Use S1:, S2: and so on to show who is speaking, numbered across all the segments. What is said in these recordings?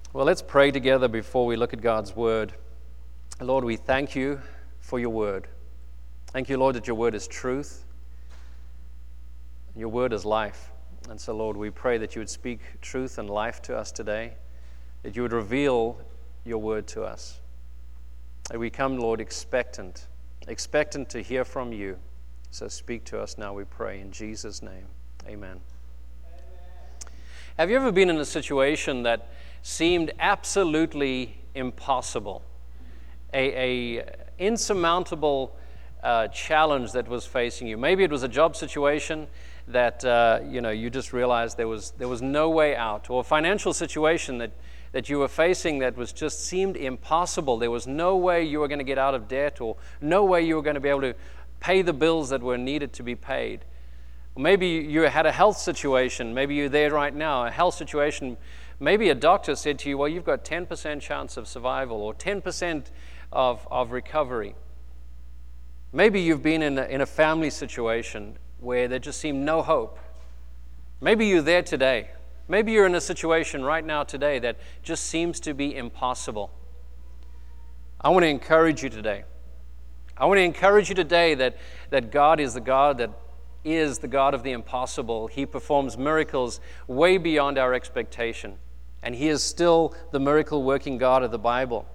S1: Well, let's pray together before we look at God's Word. Lord, we thank you for your Word. Thank you, Lord, that your Word is truth. Your Word is life. And so, Lord, we pray that you would speak truth and life to us today, that you would reveal your Word to us. That we come, Lord, expectant to hear from you. So speak to us now, we pray, in Jesus' name. Amen. Have you ever been in a situation that seemed absolutely impossible? A insurmountable challenge that was facing you. Maybe it was a job situation that you just realized there was no way out, or a financial situation that you were facing that was just seemed impossible. There was no way you were going to get out of debt, or no way you were going to be able to pay the bills that were needed to be paid. Or maybe you had a health situation. Maybe you're there right now, a health situation. Maybe a doctor said to you, well, you've got 10% chance of survival, or 10% of recovery. Maybe you've been in a family situation where there just seemed no hope. Maybe you're there today. Maybe you're in a situation right now today that just seems to be impossible. I want to encourage you today. That God is the God that is the God of the impossible. He performs miracles way beyond our expectation. And He is still the miracle-working God of the Bible.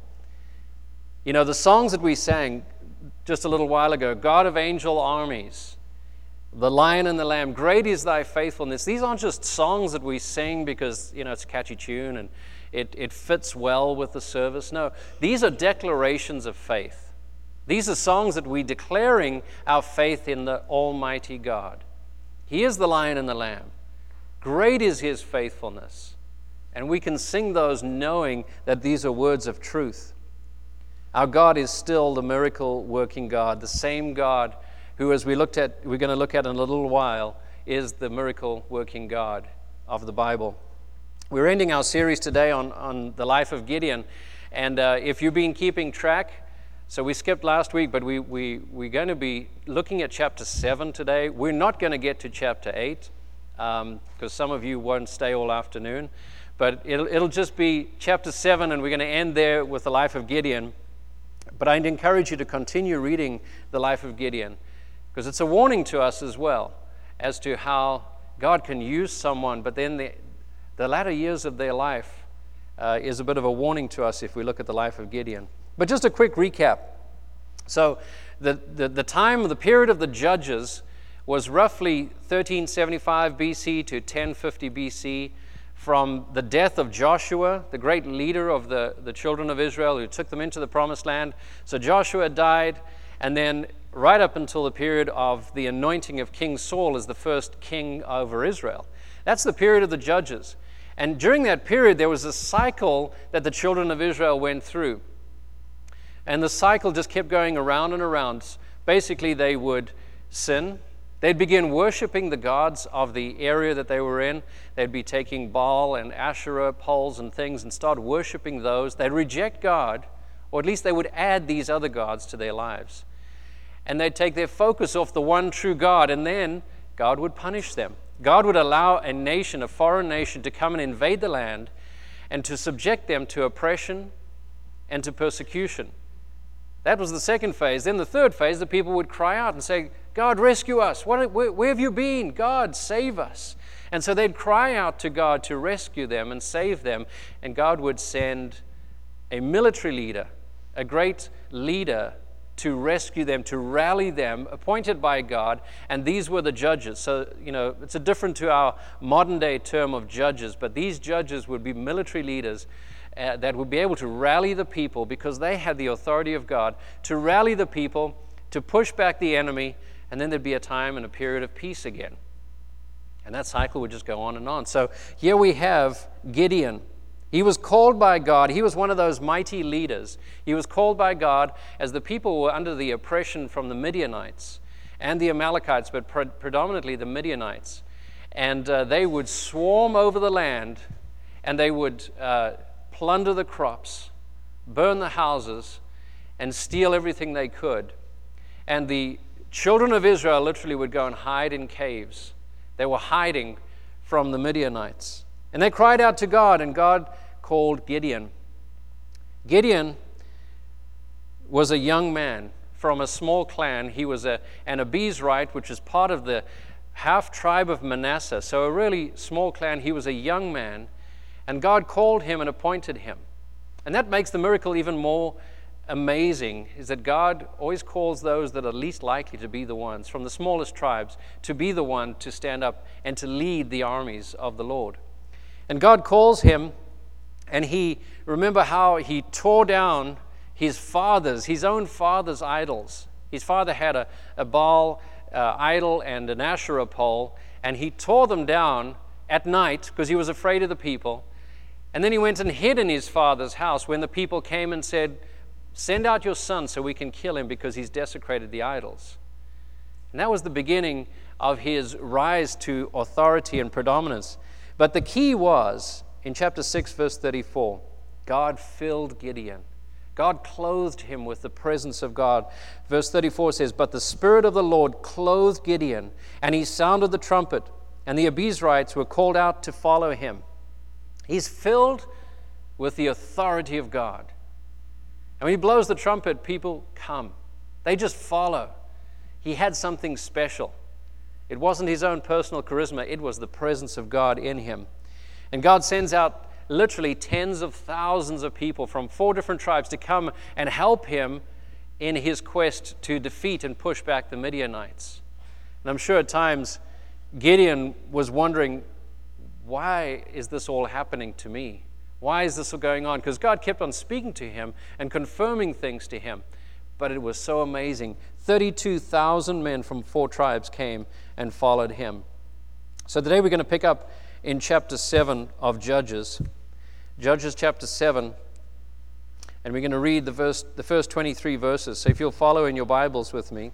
S1: You know, the songs that we sang just a little while ago, God of angel armies, the Lion and the Lamb, great is thy faithfulness. These aren't just songs that we sing because, it's a catchy tune and it fits well with the service. No, these are declarations of faith. These are songs that we're declaring our faith in the Almighty God. He is the Lion and the Lamb. Great is His faithfulness. And we can sing those knowing that these are words of truth. Our God is still the miracle-working God, the same God who, as we're going to look at in a little while, is the miracle-working God of the Bible. We're ending our series today on the life of Gideon. And if you've been keeping track, so we skipped last week, but we're going to be looking at chapter 7 today. We're not going to get to chapter 8 because some of you won't stay all afternoon. But it'll just be chapter 7, and we're going to end there with the life of Gideon. But I'd encourage you to continue reading the life of Gideon, because it's a warning to us as well as to how God can use someone, but then the latter years of their life is a bit of a warning to us if we look at the life of Gideon. But just a quick recap. So the time, the period of the Judges was roughly 1375 BC to 1050 BC, from the death of Joshua, the great leader of the children of Israel who took them into the promised land. So Joshua died, and then right up until the period of the anointing of King Saul as the first king over Israel. That's the period of the Judges. And during that period, there was a cycle that the children of Israel went through. And the cycle just kept going around and around. Basically, they would sin. They'd begin worshiping the gods of the area that they were in. They'd be taking Baal and Asherah poles and things and start worshiping those. They'd reject God, or at least they would add these other gods to their lives. And they'd take their focus off the one true God, and then God would punish them. God would allow a nation, a foreign nation, to come and invade the land and to subject them to oppression and to persecution. That was the second phase. Then the third phase, the people would cry out and say, God, rescue us. Where have you been? God, save us. And so they'd cry out to God to rescue them and save them. And God would send a military leader, a great leader, to rescue them, to rally them, appointed by God. And these were the judges. So, it's a different to our modern day term of judges. But these judges would be military leaders that would be able to rally the people, because they had the authority of God to rally the people, to push back the enemy, and then there'd be a time and a period of peace again. And that cycle would just go on and on. So here we have Gideon. He was called by God. He was one of those mighty leaders. He was called by God as the people were under the oppression from the Midianites and the Amalekites, but predominantly the Midianites. And they would swarm over the land, and they would plunder the crops, burn the houses, and steal everything they could. And the children of Israel literally would go and hide in caves. They were hiding from the Midianites. And they cried out to God, and God called Gideon. Gideon was a young man from a small clan. He was an Abiezrite, which is part of the half tribe of Manasseh, so a really small clan. He was a young man, and God called him and appointed him. And that makes the miracle even more amazing, is that God always calls those that are least likely to be the ones, from the smallest tribes, to be the one to stand up and to lead the armies of the Lord. And God calls him, and remember how he tore down his own father's idols. His father had a Baal idol and an Asherah pole, and he tore them down at night because he was afraid of the people. And then he went and hid in his father's house when the people came and said, "Send out your son so we can kill him because he's desecrated the idols." And that was the beginning of his rise to authority and predominance. But the key was, in chapter 6, verse 34, God filled Gideon. God clothed him with the presence of God. Verse 34 says, "But the Spirit of the Lord clothed Gideon, and he sounded the trumpet, and the Abiezrites were called out to follow him." He's filled with the authority of God. And when he blows the trumpet, people come. They just follow. He had something special. It wasn't his own personal charisma. It was the presence of God in him. And God sends out literally tens of thousands of people from 4 different tribes to come and help him in his quest to defeat and push back the Midianites. And I'm sure at times Gideon was wondering, why is this all happening to me? Why is this all going on? Because God kept on speaking to him and confirming things to him. But it was so amazing. 32,000 men from 4 tribes came and followed him. So today we're going to pick up in chapter 7 of Judges. Judges chapter 7. And we're going to read the first 23 verses. So if you'll follow in your Bibles with me.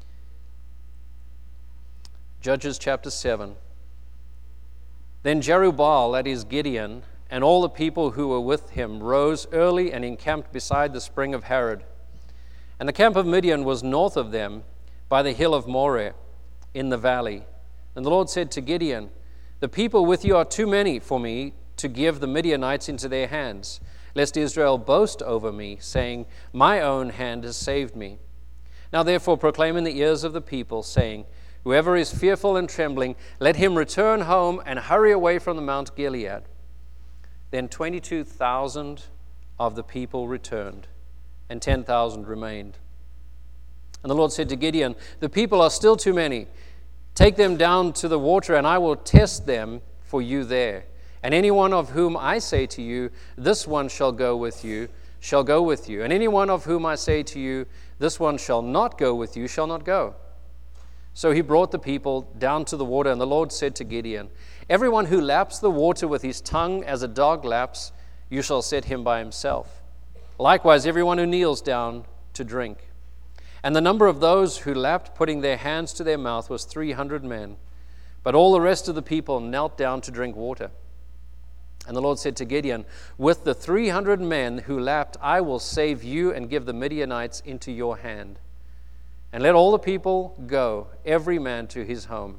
S1: Judges chapter 7. Then Jerubbaal, that is Gideon, and all the people who were with him rose early and encamped beside the spring of Harod. And the camp of Midian was north of them by the hill of Moreh in the valley. And the Lord said to Gideon, "The people with you are too many for me to give the Midianites into their hands, lest Israel boast over me, saying, 'My own hand has saved me.' Now therefore proclaim in the ears of the people, saying, 'Whoever is fearful and trembling, let him return home and hurry away from the Mount Gilead.' Then 22,000 of the people returned, and 10,000 remained. And the Lord said to Gideon, 'The people are still too many. Take them down to the water, and I will test them for you there. And anyone of whom I say to you, this one shall go with you, shall go with you. And anyone of whom I say to you, this one shall not go with you, shall not go.' So he brought the people down to the water, and the Lord said to Gideon, 'Everyone who laps the water with his tongue as a dog laps, you shall set him by himself. Likewise, everyone who kneels down to drink.' And the number of those who lapped, putting their hands to their mouth, was 300 men. But all the rest of the people knelt down to drink water. And the Lord said to Gideon, 'With the 300 men who lapped, I will save you and give the Midianites into your hand. And let all the people go, every man to his home.'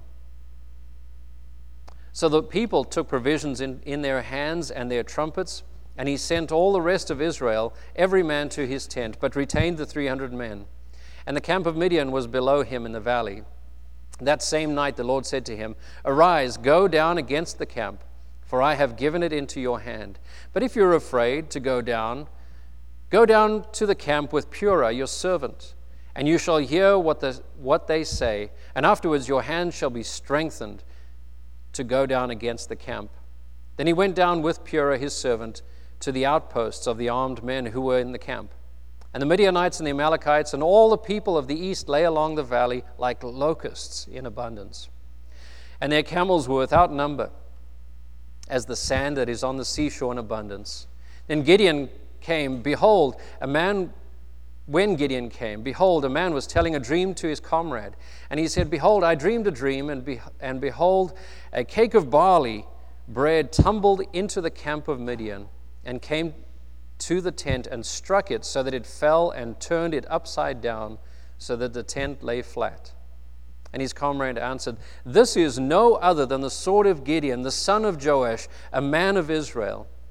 S1: So the people took provisions in their hands and their trumpets, and he sent all the rest of Israel, every man to his tent, but retained the 300 men. And the camp of Midian was below him in the valley. That same night the Lord said to him, 'Arise, go down against the camp, for I have given it into your hand. But if you're afraid to go down to the camp with Purah your servant, and you shall hear what they say, and afterwards your hand shall be strengthened to go down against the camp.' Then he went down with Purah his servant to the outposts of the armed men who were in the camp. And the Midianites and the Amalekites and all the people of the east lay along the valley like locusts in abundance. And their camels were without number, as the sand that is on the seashore in abundance. Then Gideon came, behold, When Gideon came, behold, a man was telling a dream to his comrade. And he said, 'Behold, I dreamed a dream, and behold, a cake of barley bread tumbled into the camp of Midian, and came to the tent and struck it so that it fell and turned it upside down, so that the tent lay flat.' And his comrade answered, 'This is no other than the sword of Gideon, the son of Joash, a man of Israel.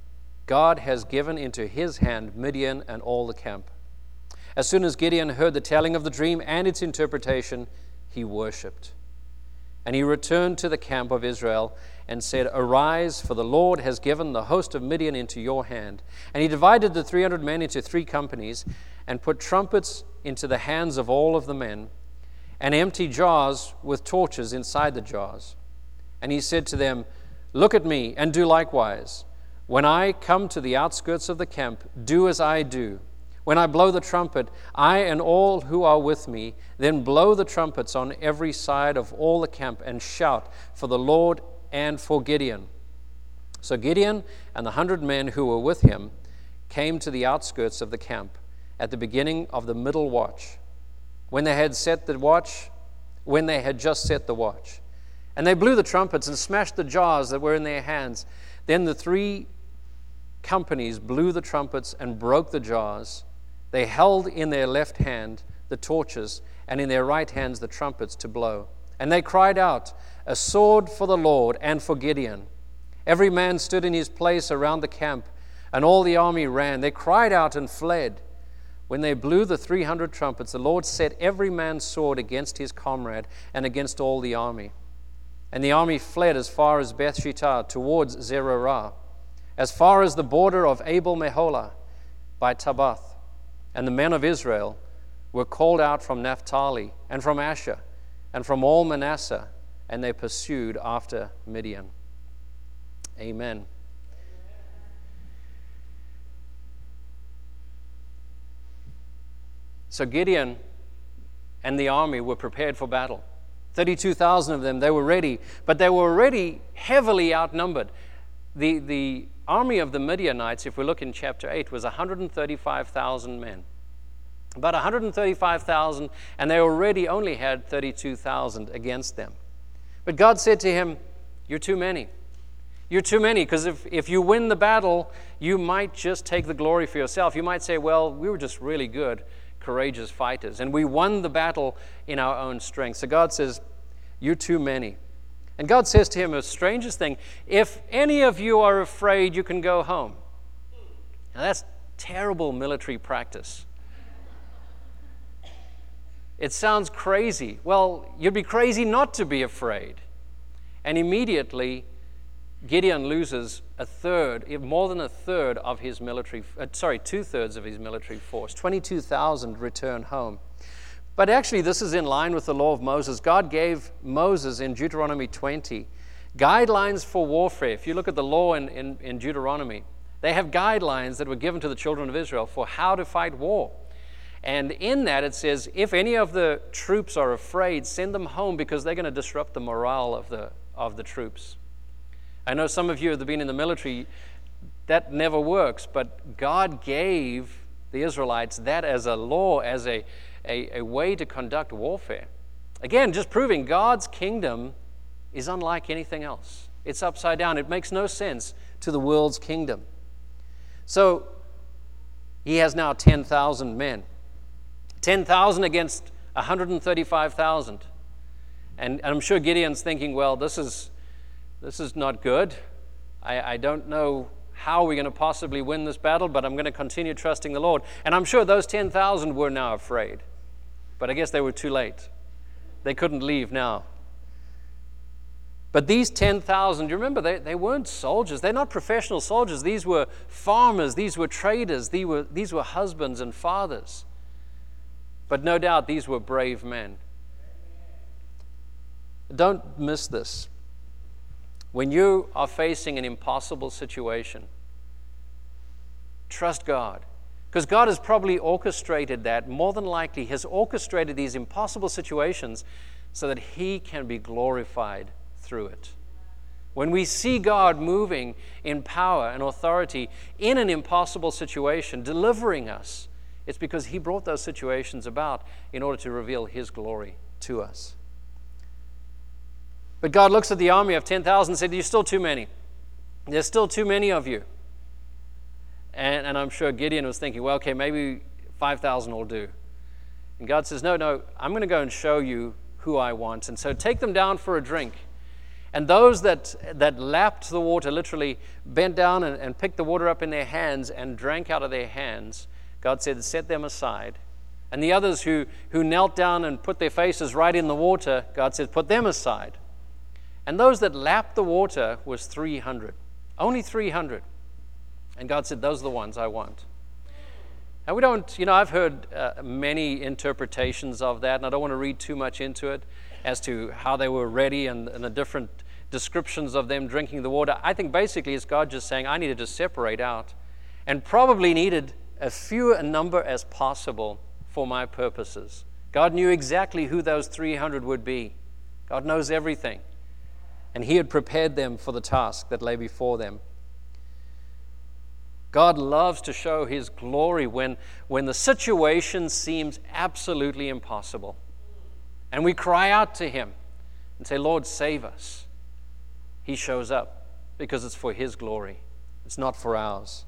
S1: God has given into his hand Midian and all the camp." As soon as Gideon heard the telling of the dream and its interpretation, he worshipped. And he returned to the camp of Israel and said, "Arise, for the Lord has given the host of Midian into your hand." And he divided the 300 men into 3 companies and put trumpets into the hands of all of the men and empty jars with torches inside the jars. And he said to them, "Look at me and do likewise. When I come to the outskirts of the camp, do as I do. When I blow the trumpet, I and all who are with me, then blow the trumpets on every side of all the camp and shout for the Lord and for Gideon." So Gideon and the 100 men who were with him came to the outskirts of the camp at the beginning of the middle watch, when they had just set the watch. And they blew the trumpets and smashed the jars that were in their hands. Then the 3 companies blew the trumpets and broke the jars. They held in their left hand the torches, and in their right hands the trumpets to blow. And they cried out, "A sword for the Lord and for Gideon." Every man stood in his place around the camp, and all the army ran. They cried out and fled. When they blew the 300 trumpets, the Lord set every man's sword against his comrade and against all the army. And the army fled as far as Beth-shittah towards Zererah, as far as the border of Abel-meholah by Tabbath. And the men of Israel were called out from Naphtali and from Asher and from all Manasseh, and they pursued after Midian. Amen. So Gideon and the army were prepared for battle. 32,000 of them, they were ready, but they were already heavily outnumbered. The army of the Midianites, if we look in chapter 8, was 135,000 men. About 135,000, and they already only had 32,000 against them. But God said to him, "You're too many. You're too many, because if you win the battle, you might just take the glory for yourself. You might say, well, we were just really good, courageous fighters, and we won the battle in our own strength." So God says, "You're too many." And God says to him, the strangest thing, "If any of you are afraid, you can go home." Now that's terrible military practice. It sounds crazy. Well, you'd be crazy not to be afraid. And immediately, Gideon loses more than a third of his military, 2/3 of his military force. 22,000 return home. But actually, this is in line with the law of Moses. God gave Moses in Deuteronomy 20 guidelines for warfare. If you look at the law in Deuteronomy, they have guidelines that were given to the children of Israel for how to fight war. And in that it says, if any of the troops are afraid, send them home, because they're going to disrupt the morale of the troops. I know some of you have been in the military. That never works, but God gave the Israelites that as a law, as a way to conduct warfare. Again, just proving God's kingdom is unlike anything else. It's upside down. It makes no sense to the world's kingdom. So he has now 10,000 men. 10,000 against 135,000. And I'm sure Gideon's thinking, well, this is not good. I don't know how we're going to possibly win this battle, but I'm going to continue trusting the Lord. And I'm sure those 10,000 were now afraid. But I guess they were too late. They couldn't leave now. But these 10,000, you remember, they weren't soldiers. They're not professional soldiers. These were farmers. These were traders. These were husbands and fathers. But no doubt these were brave men. Don't miss this. When you are facing an impossible situation, trust God. Because God has probably orchestrated that, more than likely has orchestrated these impossible situations so that He can be glorified through it. When we see God moving in power and authority in an impossible situation, delivering us, it's because He brought those situations about in order to reveal His glory to us. But God looks at the army of 10,000 and said, "You're still too many. There's still too many of you." And I'm sure Gideon was thinking, well, okay, maybe 5,000 will do. And God says, no, I'm going to go and show you who I want. And so take them down for a drink. And those that lapped the water, literally bent down and picked the water up in their hands and drank out of their hands, God said, set them aside. And the others who knelt down and put their faces right in the water, God said, put them aside. And those that lapped the water was 300. Only 300. And God said, those are the ones I want. And we don't, I've heard many interpretations of that, and I don't want to read too much into it as to how they were ready and the different descriptions of them drinking the water. I think basically it's God just saying, I needed to separate out, and probably needed as few a number as possible for my purposes. God knew exactly who those 300 would be. God knows everything. And He had prepared them for the task that lay before them. God loves to show His glory when the situation seems absolutely impossible. And we cry out to Him and say, Lord, save us. He shows up because it's for His glory. It's not for ours.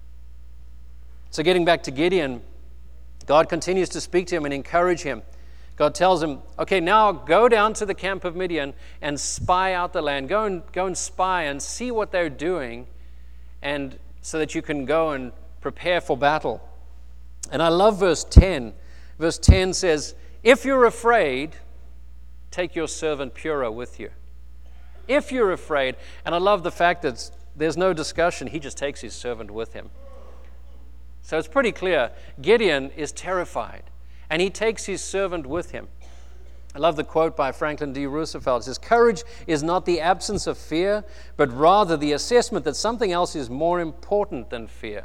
S1: So getting back to Gideon, God continues to speak to him and encourage him. God tells him, okay, now go down to the camp of Midian and spy out the land. Go and spy and see what they're doing, and so that you can go and prepare for battle. And I love verse 10. Verse 10 says, if you're afraid, take your servant Purah with you. If you're afraid, and I love the fact that there's no discussion, he just takes his servant with him. So it's pretty clear, Gideon is terrified, and he takes his servant with him. I love the quote by Franklin D. Roosevelt. It says, courage is not the absence of fear, but rather the assessment that something else is more important than fear.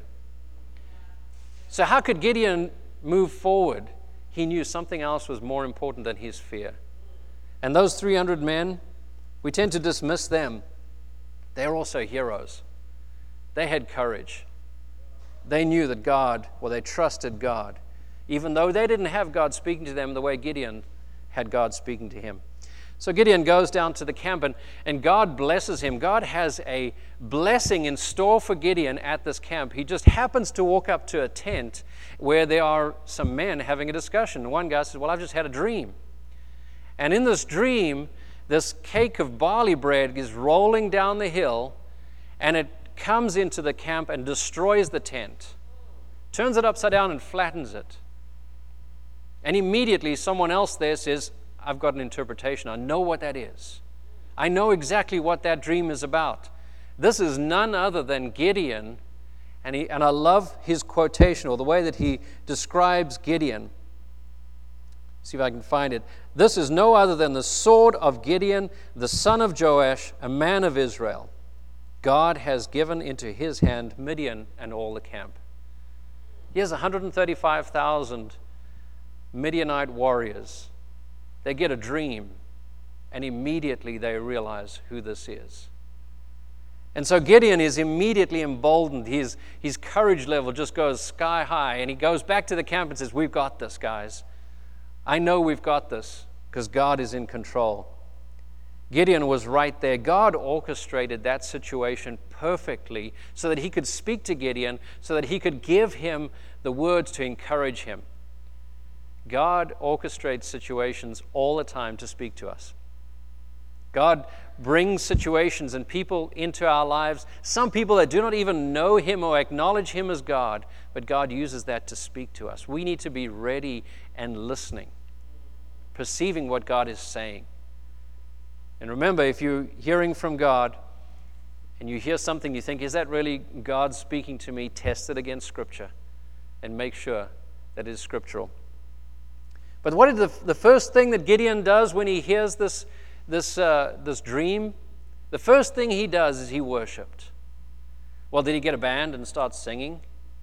S1: So how could Gideon move forward? He knew something else was more important than his fear. And those 300 men, we tend to dismiss them. They're also heroes. They had courage. They knew that they trusted God, even though they didn't have God speaking to them the way Gideon had God speaking to him. So Gideon goes down to the camp, and God blesses him. God has a blessing in store for Gideon at this camp. He just happens to walk up to a tent where there are some men having a discussion. One guy says, well, I've just had a dream. And in this dream, this cake of barley bread is rolling down the hill, and it comes into the camp and destroys the tent, turns it upside down and flattens it. And immediately someone else there says, I've got an interpretation. I know what that is. I know exactly what that dream is about. This is none other than Gideon, and I love his quotation, or the way that he describes Gideon. See if I can find it. This is no other than the sword of Gideon, the son of Joash, a man of Israel. God has given into his hand Midian and all the camp. He has 135,000 Midianite warriors. They get a dream, and immediately they realize who this is. And so Gideon is immediately emboldened. His courage level just goes sky high, and he goes back to the camp and says, we've got this, guys. I know we've got this because God is in control. Gideon was right there. God orchestrated that situation perfectly so that he could speak to Gideon, so that he could give him the words to encourage him. God orchestrates situations all the time to speak to us. God brings situations and people into our lives, some people that do not even know him or acknowledge him as God, but God uses that to speak to us. We need to be ready and listening, perceiving what God is saying. And remember, if you're hearing from God and you hear something you think, is that really God speaking to me? Test it against Scripture and make sure that it is scriptural. But what is the first thing that Gideon does when he hears this dream? The first thing he does is he worshiped. Well, did he get a band and start singing?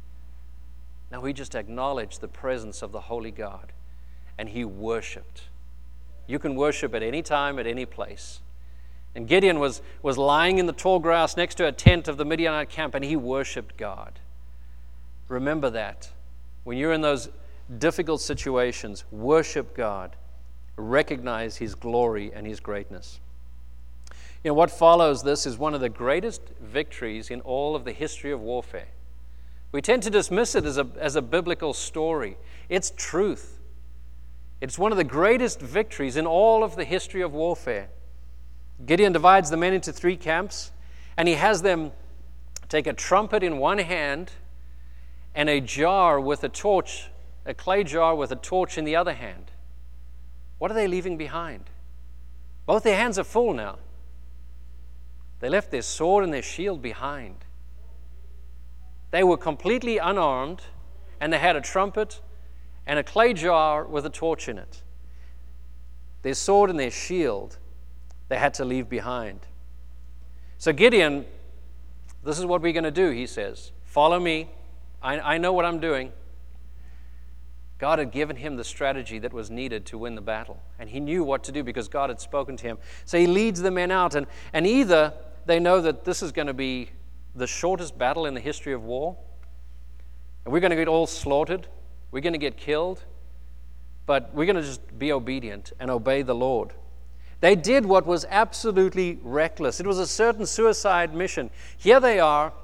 S1: No, he just acknowledged the presence of the Holy God, and he worshiped. You can worship at any time, at any place. And Gideon was lying in the tall grass next to a tent of the Midianite camp, and he worshiped God. Remember that. When you're in those difficult situations, worship God. Recognize his glory and his greatness. You know, what follows this is one of the greatest victories in all of the history of warfare. We tend to dismiss it as a biblical story. It's truth. It's one of the greatest victories in all of the history of warfare. Gideon divides the men into 3 camps, and he has them take a trumpet in one hand and a jar with a torch, a clay jar with a torch in the other hand. What are they leaving behind? Both their hands are full now. They left their sword and their shield behind. They were completely unarmed, and they had a trumpet and a clay jar with a torch in it. Their sword and their shield they had to leave behind. So Gideon, this is what we're going to do, he says. Follow me. I know what I'm doing. God had given him the strategy that was needed to win the battle. And he knew what to do because God had spoken to him. So he leads the men out. And either they know that this is going to be the shortest battle in the history of war, and we're going to get all slaughtered, we're going to get killed, but we're going to just be obedient and obey the Lord. They did what was absolutely reckless. It was a certain suicide mission. Here they are,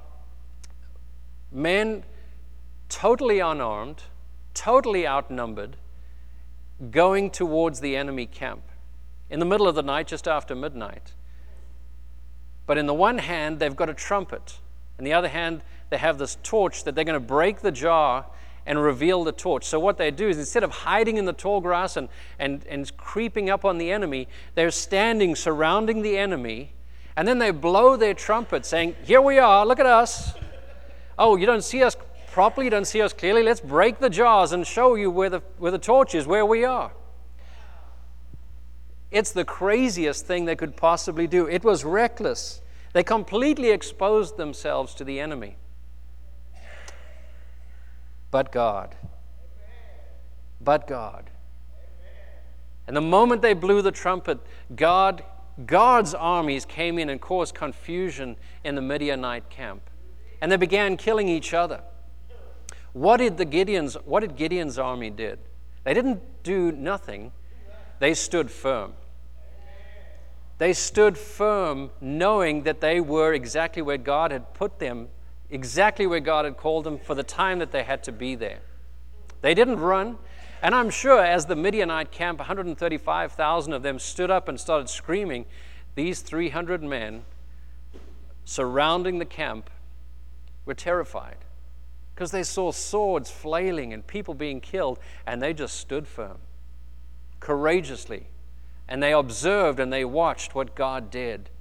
S1: men totally unarmed, totally outnumbered, going towards the enemy camp in the middle of the night, just after midnight. But in the one hand, they've got a trumpet. In the other hand, they have this torch that they're going to break the jar and reveal the torch. So what they do is, instead of hiding in the tall grass and creeping up on the enemy, they're standing surrounding the enemy, and then they blow their trumpet saying, here we are, look at us. Oh, you don't see us properly, you don't see us clearly. Let's break the jars and show you where the torch is, where we are. It's the craziest thing they could possibly do. It was reckless. They completely exposed themselves to the enemy. But God. But God. And the moment they blew the trumpet, God's armies came in and caused confusion in the Midianite camp. And they began killing each other. What did Gideon's army did? They didn't do nothing. They stood firm. They stood firm, knowing that they were exactly where God had put them, exactly where God had called them for the time that they had to be there. They didn't run. And I'm sure as the Midianite camp, 135,000 of them stood up and started screaming, these 300 men surrounding the camp were terrified because they saw swords flailing and people being killed, and they just stood firm, courageously. And they observed and they watched what God did.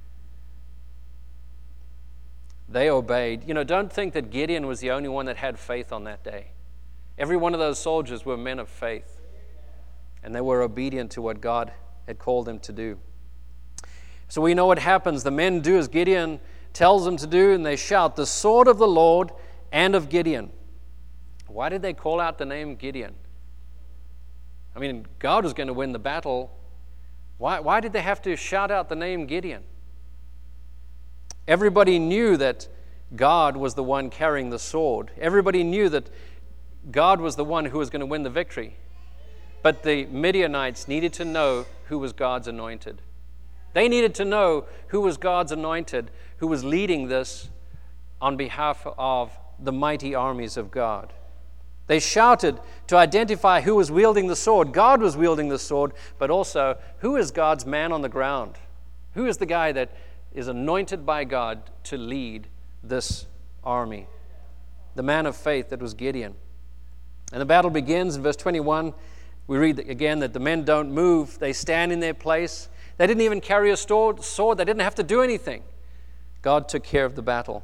S1: They obeyed. Don't think that Gideon was the only one that had faith on that day. Every one of those soldiers were men of faith. And they were obedient to what God had called them to do. So we know what happens. The men do as Gideon tells them to do, and they shout, the sword of the Lord and of Gideon. Why did they call out the name Gideon? I mean, God was going to win the battle. Why did they have to shout out the name Gideon? Everybody knew that God was the one carrying the sword. Everybody knew that God was the one who was going to win the victory. But the Midianites needed to know who was God's anointed. They needed to know who was God's anointed, who was leading this on behalf of the mighty armies of God. They shouted to identify who was wielding the sword. God was wielding the sword, but also who is God's man on the ground? Who is the guy that is anointed by God to lead this army? The man of faith that was Gideon. And the battle begins in verse 21. We read again that the men don't move. They stand in their place. They didn't even carry a sword. They didn't have to do anything. God took care of the battle.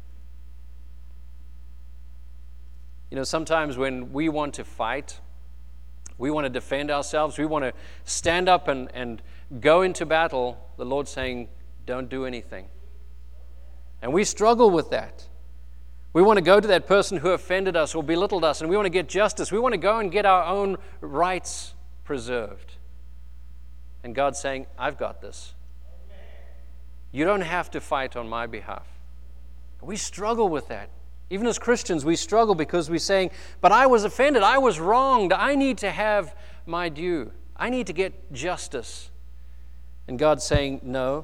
S1: Sometimes when we want to fight, we want to defend ourselves, we want to stand up and go into battle, the Lord's saying, don't do anything. And we struggle with that. We want to go to that person who offended us or belittled us, and we want to get justice. We want to go and get our own rights preserved. And God's saying, I've got this. You don't have to fight on my behalf. We struggle with that. Even as Christians, we struggle because we're saying, but I was offended, I was wronged, I need to have my due. I need to get justice. And God's saying, no,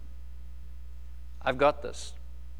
S1: I've got this.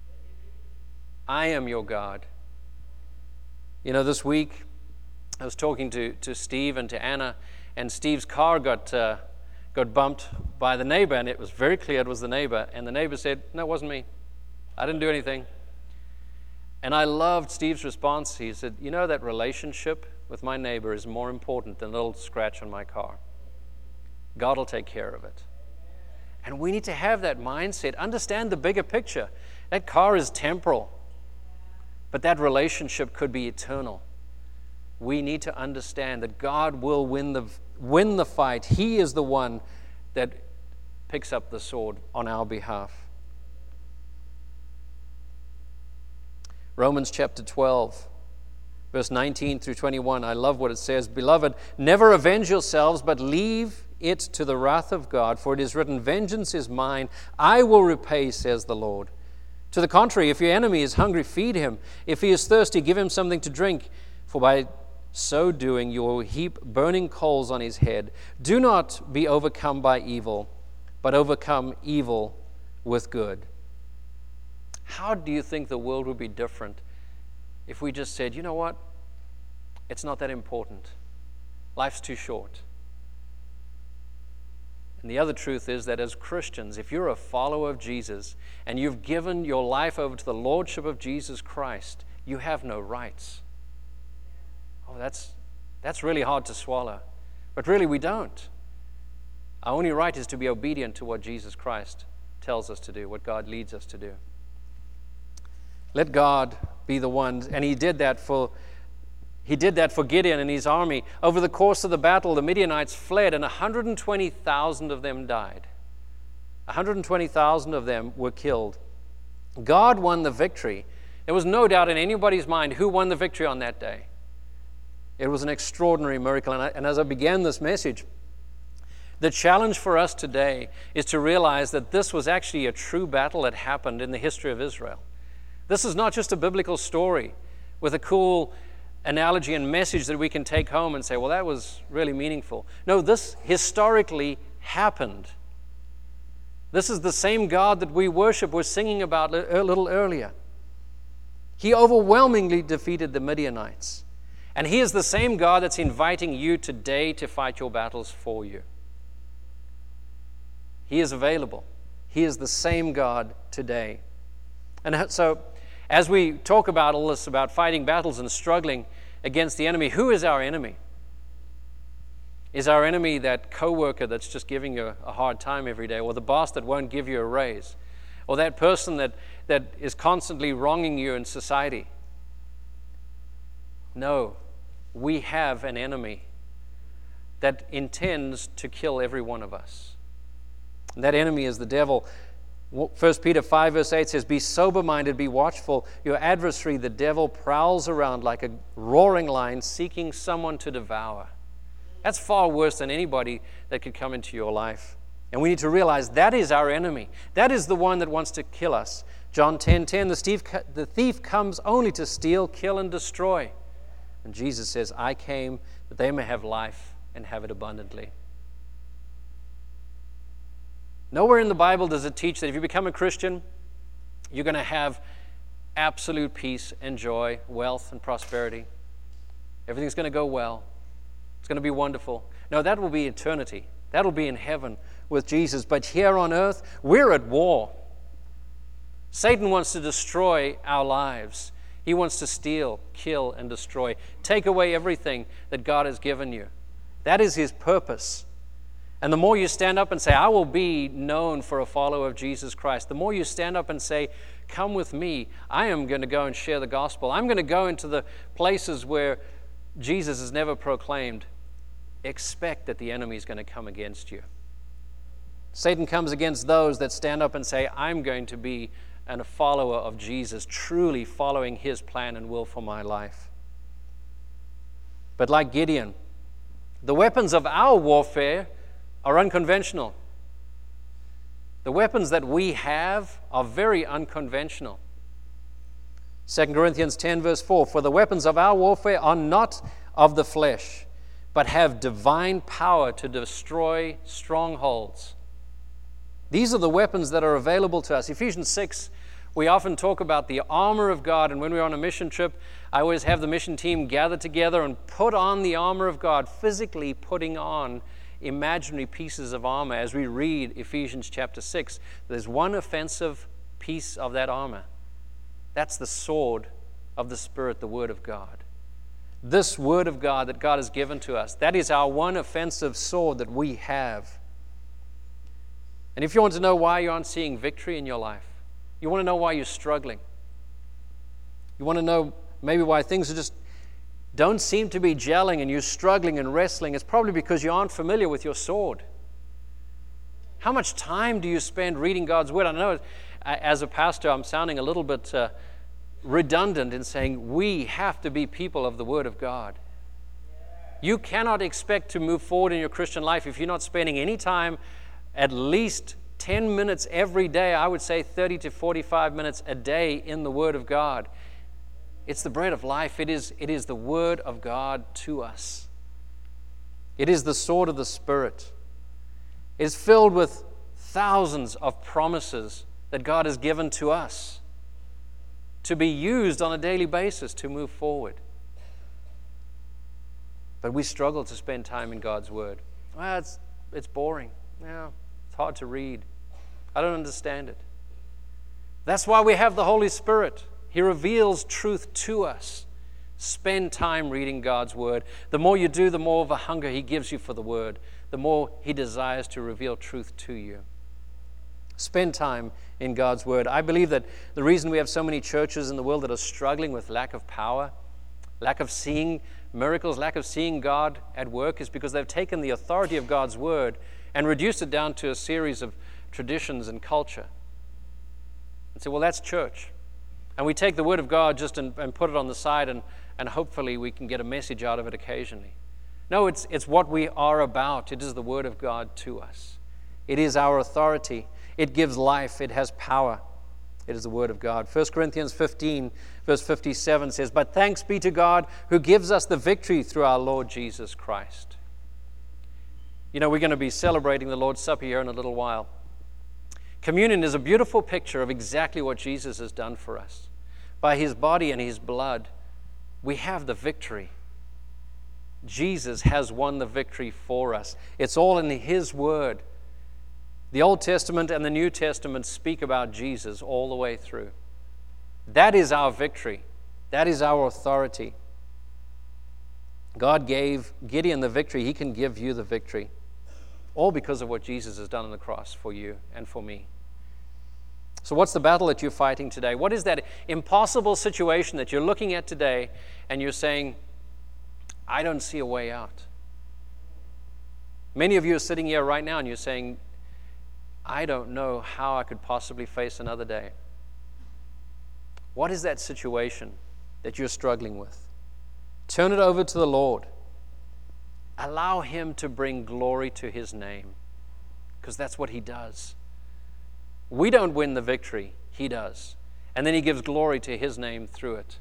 S1: I am your God. This week, I was talking to Steve and to Anna, and Steve's car got got bumped by the neighbor, and it was very clear it was the neighbor. And the neighbor said, "No, it wasn't me. I didn't do anything." And I loved Steve's response. He said, "You know, that relationship with my neighbor is more important than a little scratch on my car. God will take care of it." And we need to have that mindset, understand the bigger picture. That car is temporal, but that relationship could be eternal. We need to understand that God will win the fight. He is the one that picks up the sword on our behalf. Romans chapter 12, verse 19 through 21. I love what it says. "Beloved, never avenge yourselves, but leave it to the wrath of God, for it is written, 'Vengeance is mine, I will repay, says the Lord.' To the contrary, if your enemy is hungry, feed him. If he is thirsty, give him something to drink, for by so doing you will heap burning coals on his head. Do not be overcome by evil, but overcome evil with good." How do you think the world would be different if we just said, "You know what? It's not that important. Life's too short." And the other truth is that as Christians, if you're a follower of Jesus and you've given your life over to the Lordship of Jesus Christ, you have no rights. Oh, that's really hard to swallow. But really, we don't. Our only right is to be obedient to what Jesus Christ tells us to do, what God leads us to do. Let God be the one, and He did that for Gideon and his army. Over the course of the battle, the Midianites fled, and 120,000 of them died. 120,000 of them were killed. God won the victory. There was no doubt in anybody's mind who won the victory on that day. It was an extraordinary miracle. And as I began this message, the challenge for us today is to realize that this was actually a true battle that happened in the history of Israel. This is not just a biblical story with a cool analogy and message that we can take home and say, "Well, that was really meaningful." No, this historically happened. This is the same God that we worship, we're singing about a little earlier. He overwhelmingly defeated the Midianites. And He is the same God that's inviting you today to fight your battles for you. He is available. He is the same God today. And so, as we talk about all this, about fighting battles and struggling against the enemy, who is our enemy? Is our enemy that coworker that's just giving you a hard time every day, or the boss that won't give you a raise, or that person that is constantly wronging you in society? No, we have an enemy that intends to kill every one of us. And that enemy is the devil. 1 Peter 5 verse 8 says, "Be sober-minded, be watchful. Your adversary, the devil, prowls around like a roaring lion, seeking someone to devour." That's far worse than anybody that could come into your life. And we need to realize that is our enemy. That is the one that wants to kill us. John 10:10, the thief comes only to steal, kill, and destroy. And Jesus says, "I came that they may have life and have it abundantly." Nowhere in the Bible does it teach that if you become a Christian, you're going to have absolute peace and joy, wealth and prosperity. Everything's going to go well. It's going to be wonderful. No, that will be eternity. That will be in heaven with Jesus. But here on earth, we're at war. Satan wants to destroy our lives. He wants to steal, kill, and destroy. Take away everything that God has given you. That is his purpose. And the more you stand up and say, "I will be known for a follower of Jesus Christ," the more you stand up and say, "Come with me. I am going to go and share the gospel. I'm going to go into the places where Jesus is never proclaimed," expect that the enemy is going to come against you. Satan comes against those that stand up and say, "I'm going to be a follower of Jesus, truly following his plan and will for my life." But like Gideon, the weapons of our warfare are unconventional. The weapons that we have are very unconventional. 2 Corinthians 10 verse 4, "For the weapons of our warfare are not of the flesh, but have divine power to destroy strongholds." These are the weapons that are available to us. Ephesians 6, we often talk about the armor of God, and when we're on a mission trip, I always have the mission team gather together and put on the armor of God, physically putting on imaginary pieces of armor as we read Ephesians chapter 6. There's one offensive piece of that armor. That's the sword of the Spirit, the Word of God. This Word of God that God has given to us, that is our one offensive sword that we have. And if you want to know why you aren't seeing victory in your life, you want to know why you're struggling, you want to know maybe why things just don't seem to be gelling and you're struggling and wrestling, it's probably because you aren't familiar with your sword. How much time do you spend reading God's Word? I know as a pastor I'm sounding a little bit redundant in saying we have to be people of the Word of God. You cannot expect to move forward in your Christian life if you're not spending any time, at least 10 minutes every day, I would say 30 to 45 minutes a day in the Word of God. It's the bread of life. It is the Word of God to us. It is the sword of the Spirit. It is filled with thousands of promises that God has given to us to be used on a daily basis to move forward. But we struggle to spend time in God's Word. Well, it's boring. Yeah, it's hard to read. I don't understand it. That's why we have the Holy Spirit. He reveals truth to us. Spend time reading God's Word. The more you do, the more of a hunger He gives you for the Word. The more He desires to reveal truth to you. Spend time in God's Word. I believe that the reason we have so many churches in the world that are struggling with lack of power, lack of seeing miracles, lack of seeing God at work is because they've taken the authority of God's Word and reduced it down to a series of traditions and culture. And say, well, that's church. And we take the Word of God just and put it on the side and hopefully we can get a message out of it occasionally. No, it's what we are about. It is the Word of God to us. It is our authority. It gives life. It has power. It is the Word of God. 1 Corinthians 15, verse 57 says, "But thanks be to God who gives us the victory through our Lord Jesus Christ." You know, we're going to be celebrating the Lord's Supper here in a little while. Communion is a beautiful picture of exactly what Jesus has done for us. By His body and His blood, we have the victory. Jesus has won the victory for us. It's all in His Word. The Old Testament and the New Testament speak about Jesus all the way through. That is our victory. That is our authority. God gave Gideon the victory. He can give you the victory. All because of what Jesus has done on the cross for you and for me. So what's the battle that you're fighting today? What is that impossible situation that you're looking at today and you're saying, I don't see a way out? Many of you are sitting here right now and you're saying, I don't know how I could possibly face another day. What is that situation that you're struggling with? Turn it over to the Lord. Allow Him to bring glory to His name, because that's what He does. We don't win the victory, He does. And then He gives glory to His name through it.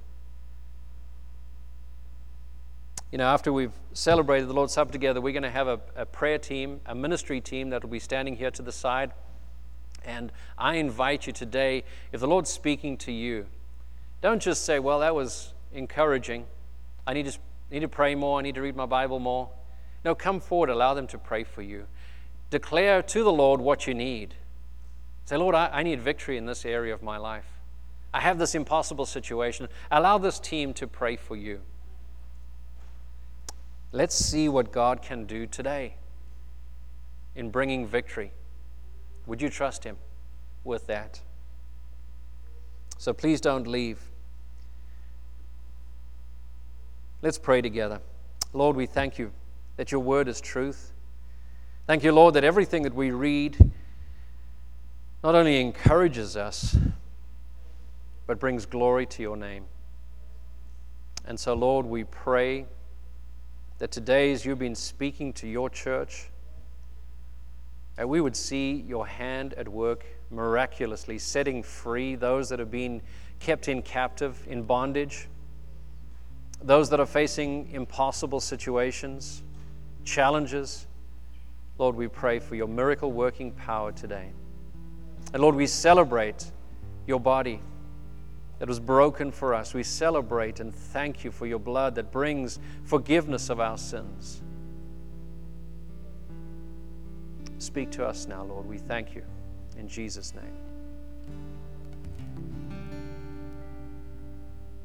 S1: You know, after we've celebrated the Lord's Supper together, we're going to have a prayer team, a ministry team that will be standing here to the side. And I invite you today, if the Lord's speaking to you, don't just say, well, that was encouraging. I need to pray more. I need to read my Bible more. No, come forward. Allow them to pray for you. Declare to the Lord what you need. Say, Lord, I need victory in this area of my life. I have this impossible situation. Allow this team to pray for you. Let's see what God can do today in bringing victory. Would you trust Him with that? So please don't leave. Let's pray together. Lord, we thank You that Your Word is truth. Thank You, Lord, that everything that we read not only encourages us, but brings glory to Your name. And so, Lord, we pray that today, as You've been speaking to Your church, that we would see Your hand at work miraculously, setting free those that have been kept in captive, in bondage, those that are facing impossible situations, challenges. Lord, we pray for Your miracle-working power today. And Lord, we celebrate Your body that was broken for us. We celebrate and thank You for Your blood that brings forgiveness of our sins. Speak to us now, Lord. We thank you. In Jesus' name.